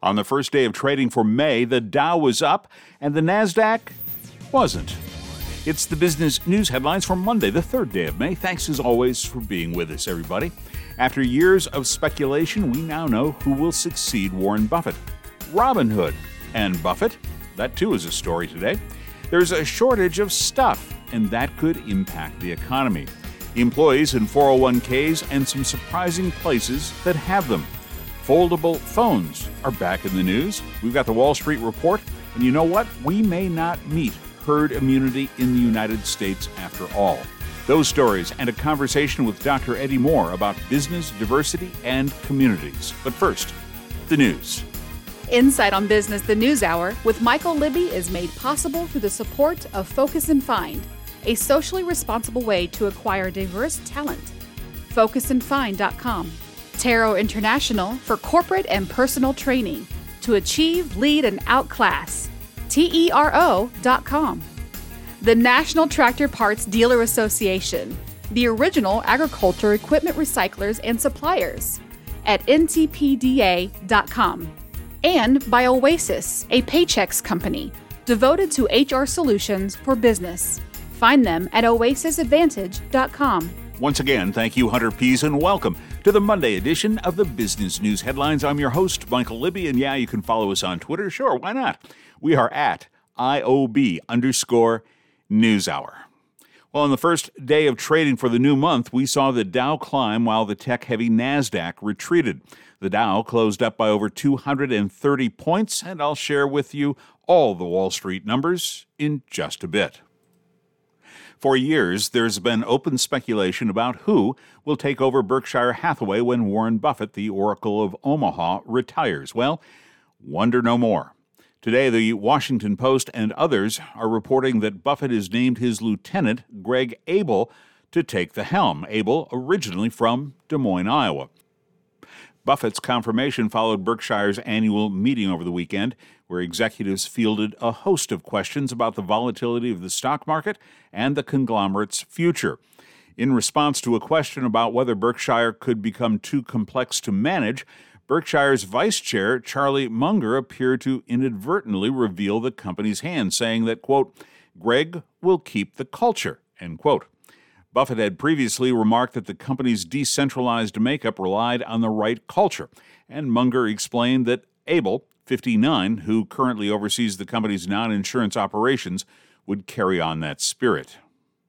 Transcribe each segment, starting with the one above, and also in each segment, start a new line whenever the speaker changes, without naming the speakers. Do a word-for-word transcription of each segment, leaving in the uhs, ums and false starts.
On the first day of trading for May, the Dow was up and the NASDAQ wasn't. It's the business news headlines for Monday, the third day of May. Thanks as always for being with us, everybody. After years of speculation, we now know who will succeed Warren Buffett. Robinhood and Buffett. That too is a story today. There's a shortage of stuff, and that could impact the economy. Employees in four oh one k's and some surprising places that have them. Foldable phones are back in the news. We've got the Wall Street Report, and you know what? We may not meet herd immunity in the United States after all. Those stories and a conversation with Doctor Eddie Moore about business, diversity, and communities. But first, the news.
Insight on Business, the News Hour, with Michael Libby is made possible through the support of Focus and Find, a socially responsible way to acquire diverse talent. focus and find dot com. Taro International for corporate and personal training to achieve, lead, and outclass. T E R O dot com. The National Tractor Parts Dealer Association, the original agriculture equipment recyclers and suppliers, at N T P D A dot com. And by Oasis, a Paychex company devoted to H R solutions for business. Find them at oasis advantage dot com.
Once again, thank you, Hunter Pease, and welcome to the Monday edition of the Business News Headlines. I'm your host, Michael Libby, and yeah, you can follow us on Twitter. Sure, why not? We are at I O B underscore News Hour. Well, on the first day of trading for the new month, we saw the Dow climb while the tech-heavy NASDAQ retreated. The Dow closed up by over two hundred thirty points, and I'll share with you all the Wall Street numbers in just a bit. For years, there's been open speculation about who will take over Berkshire Hathaway when Warren Buffett, the Oracle of Omaha, retires. Well, wonder no more. Today, the Washington Post and others are reporting that Buffett has named his lieutenant, Greg Abel, to take the helm. Abel, originally from Des Moines, Iowa. Buffett's confirmation followed Berkshire's annual meeting over the weekend, where executives fielded a host of questions about the volatility of the stock market and the conglomerate's future. In response to a question about whether Berkshire could become too complex to manage, Berkshire's vice chair, Charlie Munger, appeared to inadvertently reveal the company's hand, saying that, quote, Greg will keep the culture, end quote. Buffett had previously remarked that the company's decentralized makeup relied on the right culture, and Munger explained that Abel, fifty-nine, who currently oversees the company's non-insurance operations, would carry on that spirit.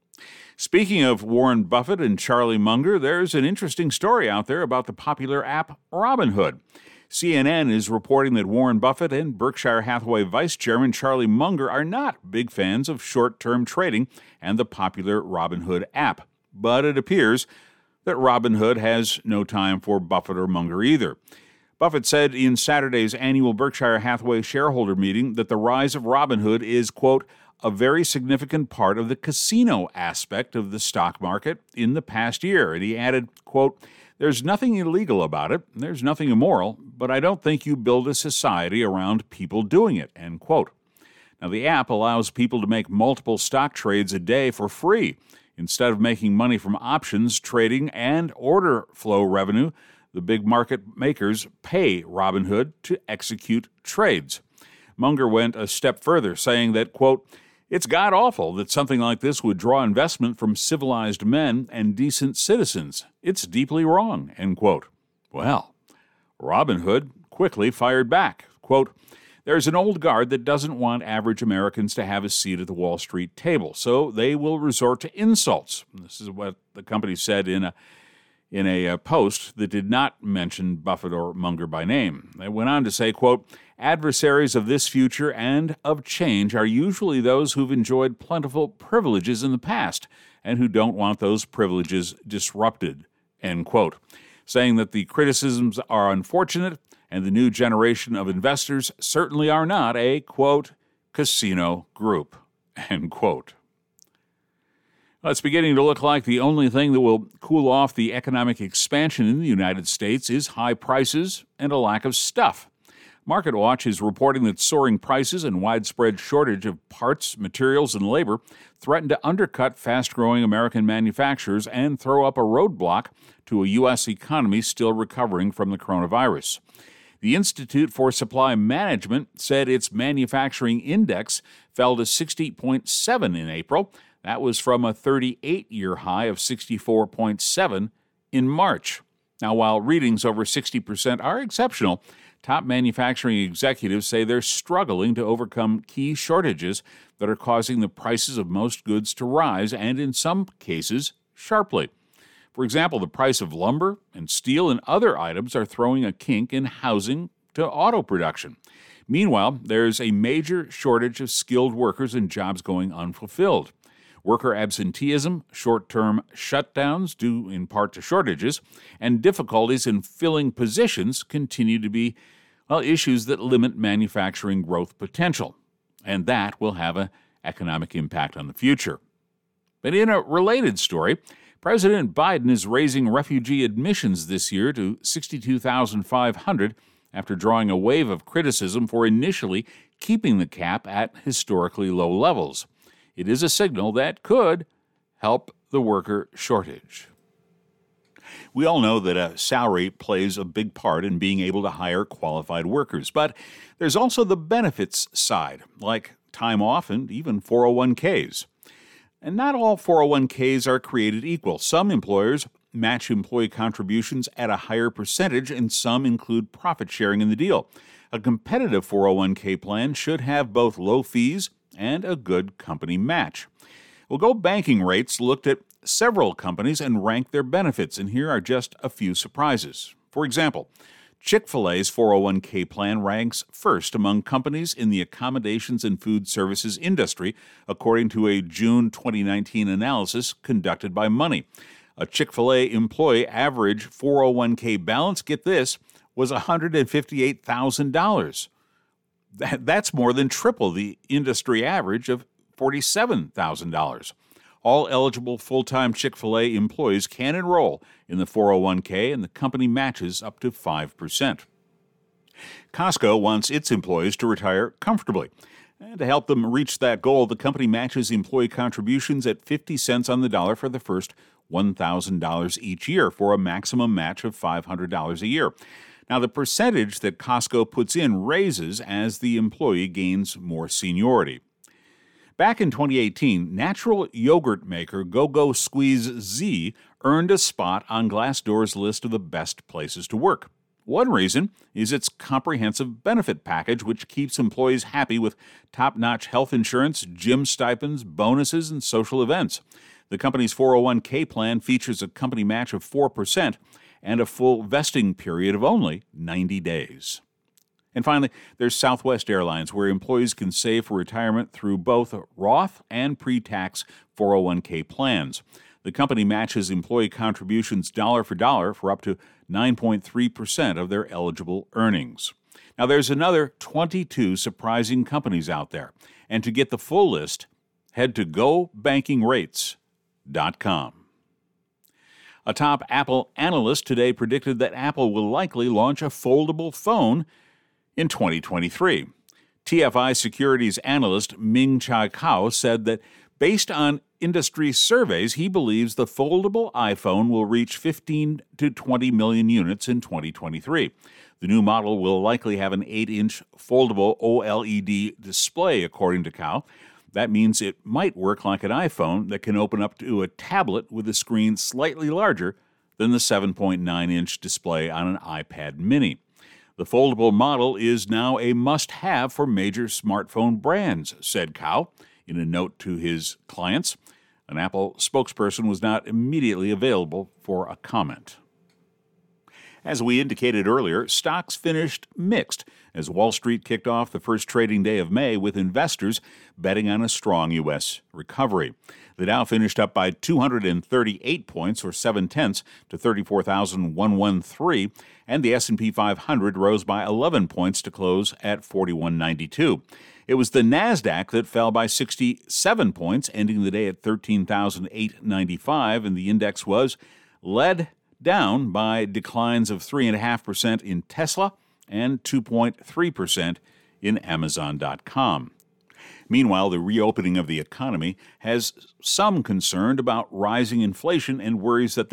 Speaking of Warren Buffett and Charlie Munger, there's an interesting story out there about the popular app Robinhood. C N N is reporting that Warren Buffett and Berkshire Hathaway Vice Chairman Charlie Munger are not big fans of short-term trading and the popular Robinhood app. But it appears that Robinhood has no time for Buffett or Munger either. Buffett said in Saturday's annual Berkshire Hathaway shareholder meeting that the rise of Robinhood is, quote, a very significant part of the casino aspect of the stock market in the past year. And he added, quote, there's nothing illegal about it, there's nothing immoral, but I don't think you build a society around people doing it, end quote. Now, the app allows people to make multiple stock trades a day for free. Instead of making money from options, trading, and order flow revenue, the big market makers pay Robinhood to execute trades. Munger went a step further, saying that, quote, it's god-awful that something like this would draw investment from civilized men and decent citizens. It's deeply wrong, end quote. Well, Robinhood quickly fired back. Quote, there's an old guard that doesn't want average Americans to have a seat at the Wall Street table, so they will resort to insults. This is what the company said in a in a post that did not mention Buffett or Munger by name. They went on to say, quote, adversaries of this future and of change are usually those who've enjoyed plentiful privileges in the past and who don't want those privileges disrupted, end quote, saying that the criticisms are unfortunate and the new generation of investors certainly are not a, quote, casino group, end quote. Well, it's beginning to look like the only thing that will cool off the economic expansion in the United States is high prices and a lack of stuff. MarketWatch is reporting that soaring prices and widespread shortage of parts, materials, and labor threaten to undercut fast-growing American manufacturers and throw up a roadblock to a U S economy still recovering from the coronavirus. The Institute for Supply Management said its manufacturing index fell to sixty point seven in April. That was from a thirty-eight-year high of sixty-four point seven in March. Now, while readings over sixty percent are exceptional, top manufacturing executives say they're struggling to overcome key shortages that are causing the prices of most goods to rise, and in some cases, sharply. For example, the price of lumber and steel and other items are throwing a kink in housing to auto production. Meanwhile, there's a major shortage of skilled workers and jobs going unfulfilled. Worker absenteeism, short-term shutdowns due in part to shortages, and difficulties in filling positions continue to be, well, issues that limit manufacturing growth potential. And that will have an economic impact on the future. But in a related story, President Biden is raising refugee admissions this year to sixty-two thousand five hundred after drawing a wave of criticism for initially keeping the cap at historically low levels. It is a signal that could help the worker shortage. We all know that a salary plays a big part in being able to hire qualified workers, but there's also the benefits side, like time off and even four oh one k's. And not all four oh one k's are created equal. Some employers match employee contributions at a higher percentage, and some include profit sharing in the deal. A competitive four oh one k plan should have both low fees and a good company match. Well, Go Banking Rates looked at several companies and ranked their benefits, and here are just a few surprises. For example, Chick-fil-A's four oh one k plan ranks first among companies in the accommodations and food services industry, according to a June twenty nineteen analysis conducted by Money. A Chick-fil-A employee average four oh one k balance, get this, was one hundred fifty-eight thousand dollars. That, that's more than triple the industry average of forty-seven thousand dollars. All eligible full-time Chick-fil-A employees can enroll in the four oh one k, and the company matches up to five percent. Costco wants its employees to retire comfortably. And to help them reach that goal, the company matches employee contributions at fifty cents on the dollar for the first one thousand dollars each year, for a maximum match of five hundred dollars a year. Now, the percentage that Costco puts in raises as the employee gains more seniority. Back in twenty eighteen, natural yogurt maker Go-Go Squeeze Z earned a spot on Glassdoor's list of the best places to work. One reason is its comprehensive benefit package, which keeps employees happy with top-notch health insurance, gym stipends, bonuses, and social events. The company's four oh one k plan features a company match of four percent and a full vesting period of only ninety days. And finally, there's Southwest Airlines, where employees can save for retirement through both Roth and pre-tax four oh one k plans. The company matches employee contributions dollar for dollar for up to nine point three percent of their eligible earnings. Now, there's another twenty-two surprising companies out there. And to get the full list, head to go banking rates dot com. A top Apple analyst today predicted that Apple will likely launch a foldable phone in twenty twenty-three. T F I Securities analyst Ming-Chi Kuo said that based on industry surveys, he believes the foldable iPhone will reach fifteen to twenty million units in twenty twenty-three. The new model will likely have an eight-inch foldable O L E D display, according to Kuo. That means it might work like an iPhone that can open up to a tablet with a screen slightly larger than the seven point nine inch display on an iPad mini. The foldable model is now a must-have for major smartphone brands, said Kuo in a note to his clients. An Apple spokesperson was not immediately available for a comment. As we indicated earlier, stocks finished mixed as Wall Street kicked off the first trading day of May with investors betting on a strong U S recovery. The Dow finished up by two hundred thirty-eight points, or seven-tenths, to thirty-four thousand one hundred thirteen, and the S and P five hundred rose by eleven points to close at forty-one ninety-two. It was the NASDAQ that fell by sixty-seven points, ending the day at thirteen thousand eight hundred ninety-five, and the index was led down by declines of three point five percent in Tesla and two point three percent in Amazon dot com. Meanwhile, the reopening of the economy has some concern about rising inflation and worries that the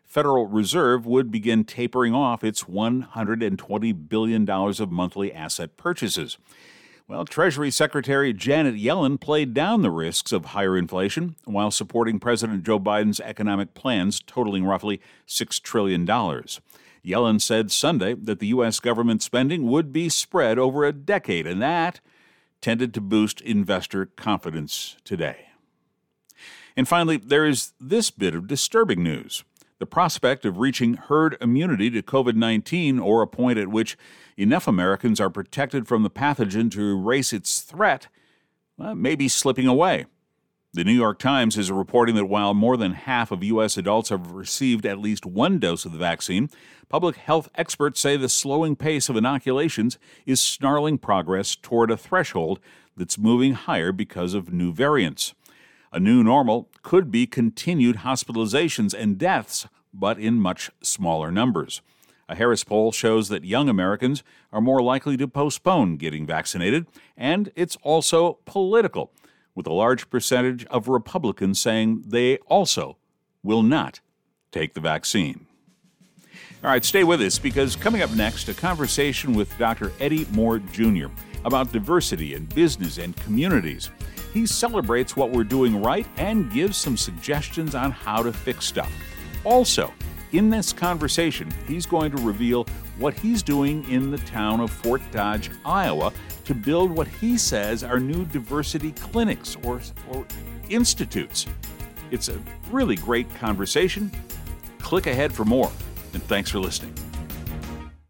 Federal Reserve would begin tapering off its one hundred twenty billion dollars of monthly asset purchases. Well, Treasury Secretary Janet Yellen played down the risks of higher inflation while supporting President Joe Biden's economic plans totaling roughly six trillion dollars. Yellen said Sunday that the U S government spending would be spread over a decade, and that tended to boost investor confidence today. And finally, there is this bit of disturbing news. The prospect of reaching herd immunity to covid nineteen, or a point at which enough Americans are protected from the pathogen to erase its threat, well, may be slipping away. The New York Times is reporting that while more than half of U S adults have received at least one dose of the vaccine, public health experts say the slowing pace of inoculations is snarling progress toward a threshold that's moving higher because of new variants. A new normal could be continued hospitalizations and deaths, but in much smaller numbers. A Harris poll shows that young Americans are more likely to postpone getting vaccinated, and it's also political, with a large percentage of Republicans saying they also will not take the vaccine. All right, stay with us, because coming up next, a conversation with Doctor Eddie Moore Junior about diversity in business and communities. He celebrates what we're doing right and gives some suggestions on how to fix stuff. Also, in this conversation, he's going to reveal what he's doing in the town of Fort Dodge, Iowa, to build what he says are new diversity clinics or, or institutes. It's a really great conversation. Click ahead for more, and thanks for listening.